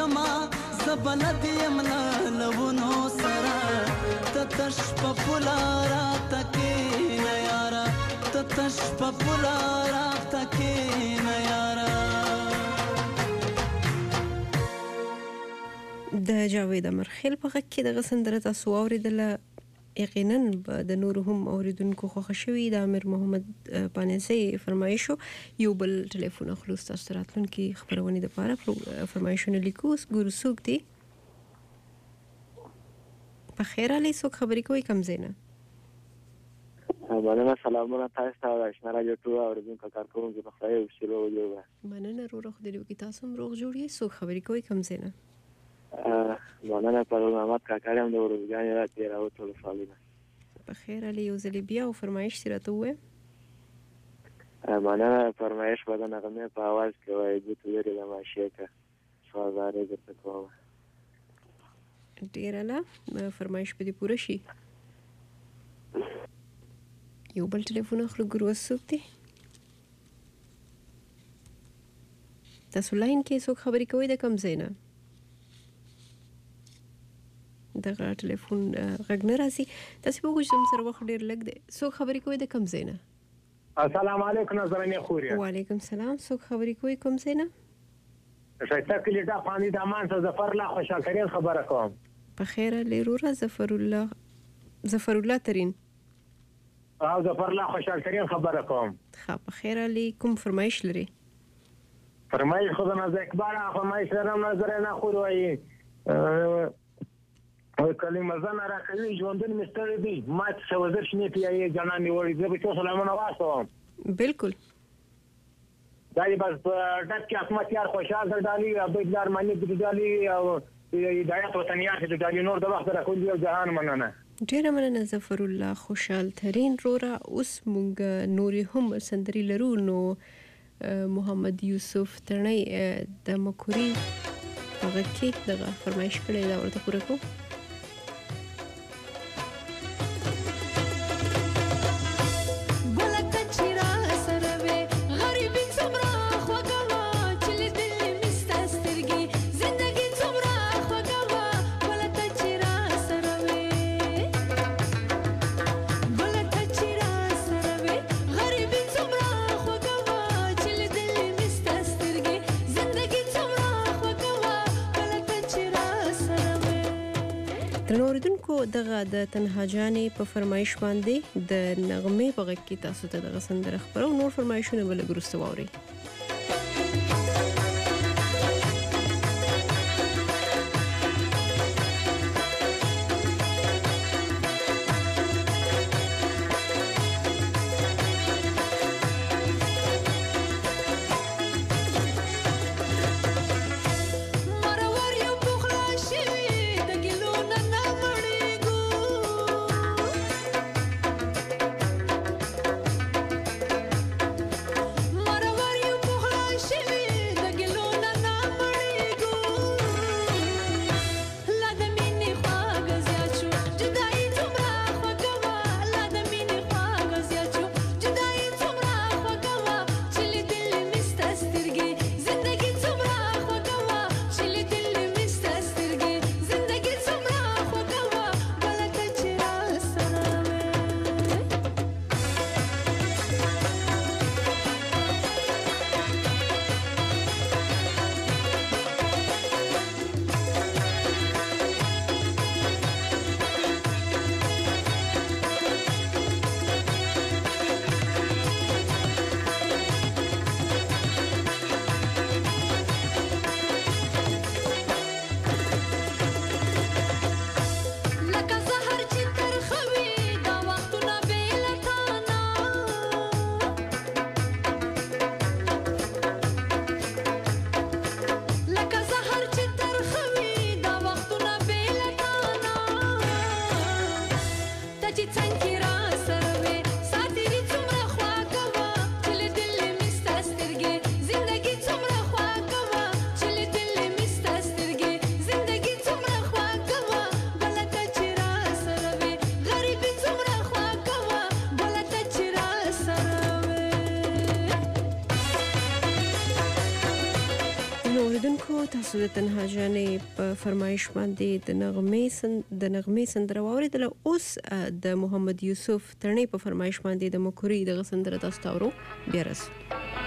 یما زبلد یمنا لونو سرا تتش پپولارا تکین یارا تتش پپولارا تکین یارا. د جاوید امرخیل په غږ کې دغه سندره تاسو واورېدله. یقینا د نورو هم اوریدونکو خوښه شوي. د امیر محمد پانیزی فرمایشو یو بل ټلیفون اخلو ستاسو ته راتلونکي خپرونې دپاره فرمایشونه لیکو. ګورو څوک دی. په خیر علي څوک خبرې کوي کوم ځای نه؟ مننه. سلامونه تاسو ته د اشنا راډیو ټول اوریدونکو کارکوونکو په خیر وشلو جوړه. مننه روغ خدای دې وکړي تاسو هم روغ جوړ یې. څوک خبرې کوي کوم ځای نه؟ مننه. پرون احمد کاکا هم د ورځګانې را تېراوه ټولو سوالونه. په خیر علي یو ځلې بیا او فرمایش دې راته ووایه. مننه. فرمایش به د نغمې په اواز کې وایي بوت لرې له ماشې که سوالدارې درته کومه. ډېره ښه. فرمایش به دې پوره شي. یو بل ټلیفون اخلو. ګورو څوک دی. تاسو لاین کې څوک خبرې کوي د کوم ځای نه؟ دغه ټلیفون غږ نه راځي. تاسو په وګورئ چې سره وخت ډېر لږ دی. څوک خبرې کوي د کوم ځای نه؟ السلام علیکم نظرانه خوریا. وعلیکم السلام. څوک خبرې کوي کوم ځای نه؟ شایسته کلی دا پانی د امان څخه ظفر الله خوشحال ترین خبره کوم. په خیر لیرورا ظفر الله ظفر الله ترین. او ظفر الله خوشحال ترین خبره کوم. ښه په خیر علي کوم فرمایش لري؟ فرمایش خو د نظر اکبر فرمایش لرم نظرانه خور وایي او کلمه زنه را کوي ژوندون مستری دی ما څه وزر شنه پیایي جنان نیولې زه به تاسو سلامونه واسطم. بالکل. دای بس ډک کې اسمت یار خوشحال ډالي عبدالله مانی ډالي او هدایت وطنیات ډالي نور د وخت را کوي او جهان مننه. ډیره مننه ظفر الله خوشحال ترین رورا. اوس مونږ نورې هم سندري لرو. نو محمد یوسف ترنی د مکوري هغه کې دغه فرمایش کړی دا ورته پوره کوو. دغه د تنها جانې په فرمایش باندې د نغمې په غږ کې تاسو ته دغه سندره خبرو. نور فرمایشونه به لږ وروسته واورئ. What تاسو د تنها جانې په فرمایش باندې د نغمې سن د نغمې سندره واوریدله. اوس د محمد یوسف ترنې په فرمایش باندې د مکوري د سندره تاسو ته اورو. بیا راسو.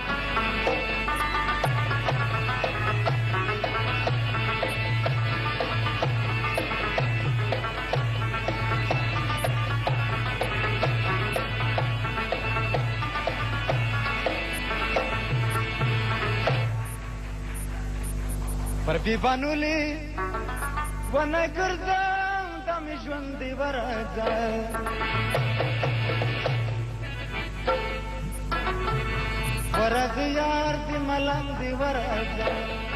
پر بیبانولی ونه ګرځم د مې ژوند دی ورځه ورځ یار دی ملنګ دی ورځه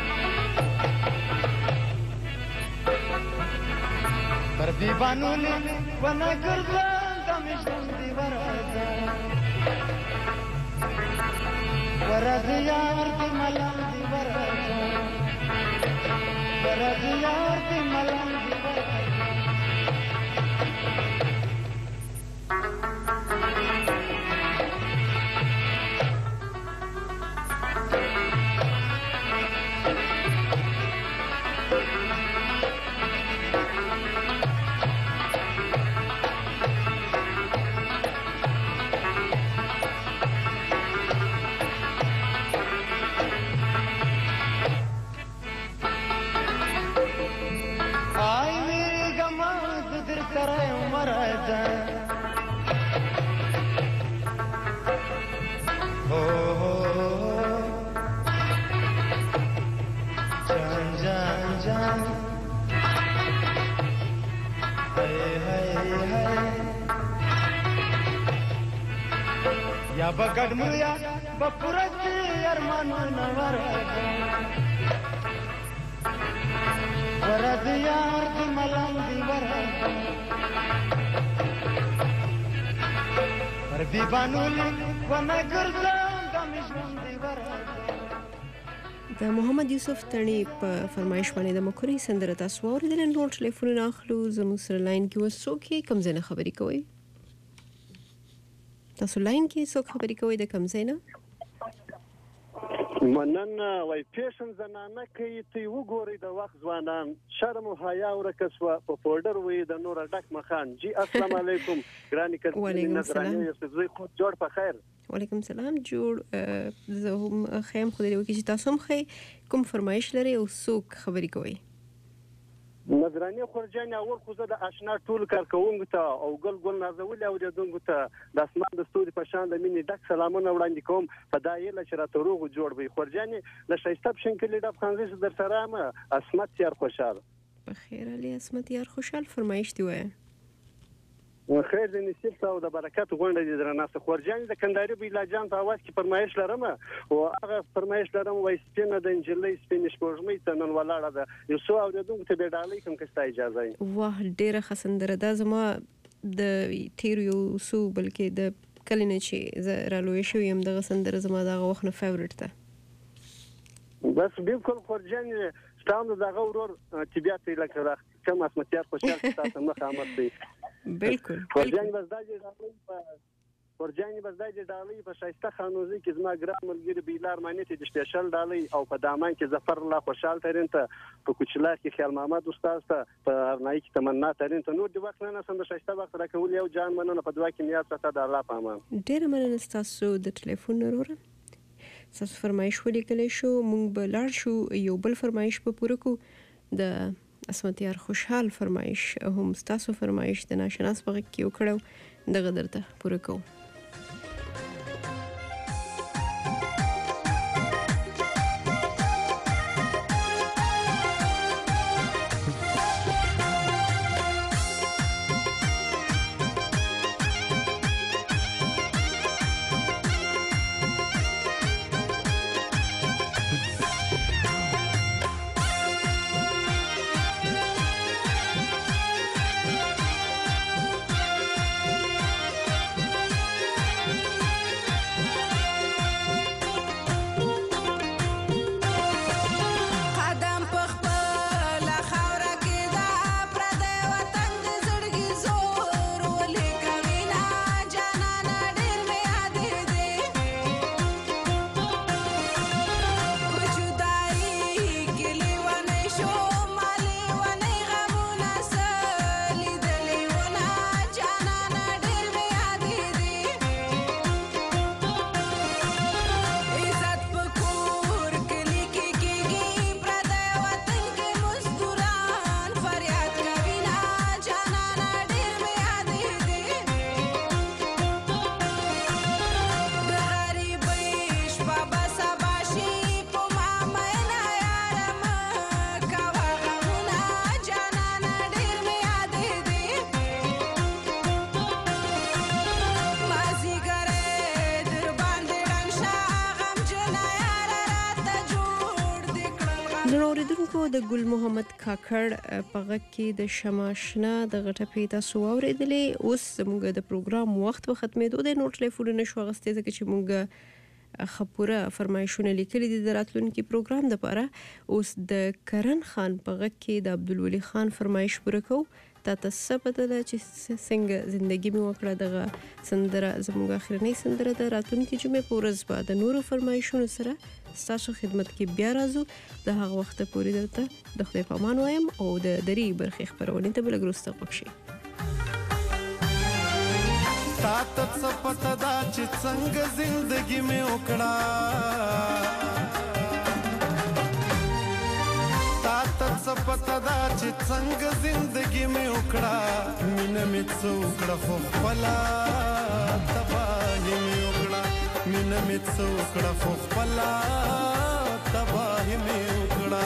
پر بیبانولی ونه ګرځم د مې ژوند دی ورځه ورځ یار دی ملنګ دی ورځه ورځ یار دی ملنګ دی ورځه یا بغړ میا بپرت ارمانو نور ورځ یار دی ملنګ دی ورځ پر بیبانولی ونه ګرځم د مې ژوند دی ورځ. د محمد یوسف ترنې په فرمایش باندې د مکوري سندره تاسو واوریدله. نور ټلیفونونه اخلو. زموږ سره لاین کې اوس څوک یې کوم ځای نه خبرې کوئ؟ تاسو لاین کې څوک خبرې کوئ د کوم ځای نه؟ مننه. وای پیشن زنانه کوي ته وګورئ د وخت ځوانان شرم او حیا ورکه سوه په پوډر وي د نور ډک مخان. جی السلام علیکم ګراني کسبي نظرانه یوسفزی خو جوړ په خیر. وعلیکم السلام. جوړ زه هم خیم خو دې وکړي چې تاسو هم خې کوم فرمایش لري او څوک خبرې کوي؟ نظرانه خورجان اول خو زه د آشنا ټول کارکونکو ته او ګل ګل نازولې اوریدونکو ته د اسمان د ستوري په شان د مینې ډک سلامونه وړاندې کوم. په دا یې چې راته روغ جوړ وي. خورجان له ښایسته پشنکلي ډب خانزي در سره یم. عصمت یار خوشحال. بخیر علي عصمت یار خوشحال. فرمایش دی وایه. خیر د نصیب او د برکت غونډه دي درنه. خورجان د کندهاري بلاجان په اواز کې فرمایش لرم او هغه فرمایش لرم وای سپینه د انجلۍ سپینې شپږمې ته نن ولاړه ده. یو څو اوریدونکو ته به ډالۍ کوم که ستا اجازه وي. واه ډېره ښه سندره ده. زما د تیرو یو څو بلکې د کلي نه چې زه رالویه شوې یم دغه سندره زما د هغه وخت نه فیورټ ده. بس بالکل خورجان ستا هم د هغه ورور طبیعت یې لکه کم عصمت یار خوشحال چې تاسو مخامخ دی. بالکل خورجان بس دا چې ډالۍ په خورجان بس دا چې ډالۍ په ښایسته خانوزي کې زما ګران ملګري بیلار مانی ته د سپیشل ډالۍ او په دامان کې ظفر الله خوشحال ترین ته په کوچلار کې خیال محمد استاد ته په ارنای کې تمنا ترین ته نور د وخت نه سم د ښایسته وخت راکول یو جان مننه په دعا کې نیاز ساته د الله په امان. ډېر مننه تاسو د ټلیفون وروره. تاسو فرمایش ولیکلی شو. مونږ به لاړ شو یو بل فرمایش به پوره کو. د عصمت یار خوشحال فرمایش هم ستاسو فرمایش د ناشناس په غږ کې وکړو دغه درته پوره کوو. اوریدونکو د ګل محمد کاکړ په غږ کې د شماشنا د غټپې تاسو اوریدلې. اوس موږ د پروګرام وخت په ختمېدو دی. نو ټلیفونونه شو غستې ځکه چې موږ خبره فرمایشونه لیکلي دي د راتلونکي پروګرام لپاره. اوس د کرن خان په غږ کې د عبدالولي خان فرمایش پوره کوو. تا ته څه پته ده چې څنګه زندګي مې وکړه. دغه سندره زموږ اخرنۍ سندره ده. راتلونکي جمعې په ورځ به د نورو فرمایشونو سره ستاسو خدمت کې بیا راځو. د هغه وخته پورې درته د خدای په امان وایم او د درې برخې خپرونې ته به لږ وروسته غوږ شئ. تا ته څه پته ده چې څنګه زندګي مې وکړه. تا ته څه پته ده چې څنګه زندګي مې وکړه. مینه مې څه وکړه خو خپله تباهي مې وکړه. مینه مې څه وکړه خو خپله تباهي مې وکړه.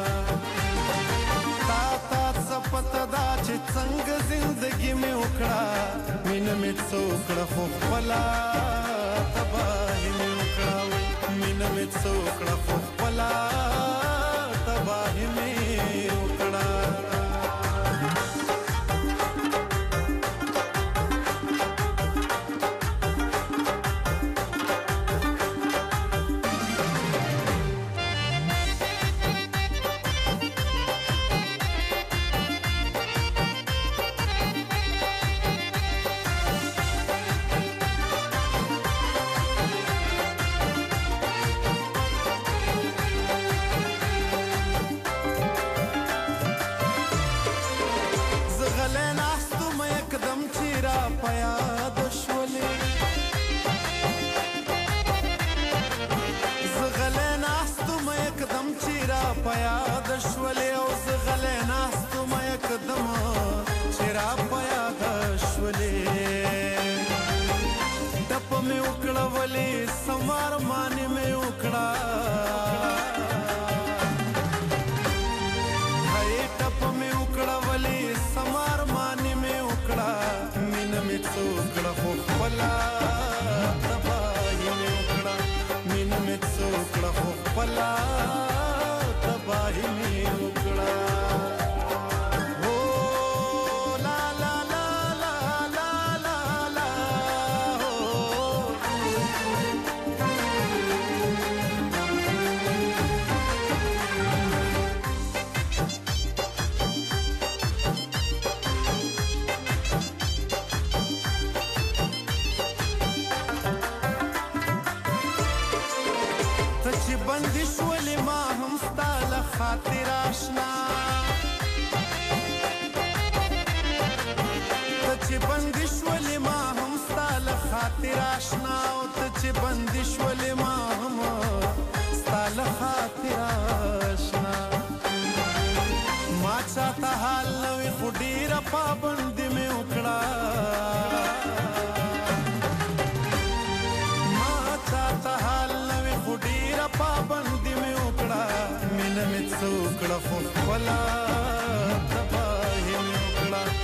تا ته څه پته ده چې څنګه زندګي مې وکړه. مینه مې څه وکړه خو خپله تباهي مې وکړه. مینه مې څه وکړه خو خپله تباهي مې وکړه.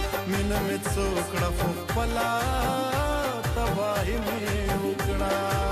مینه مې څه وکړه خو خپله تباهي مې وکړه.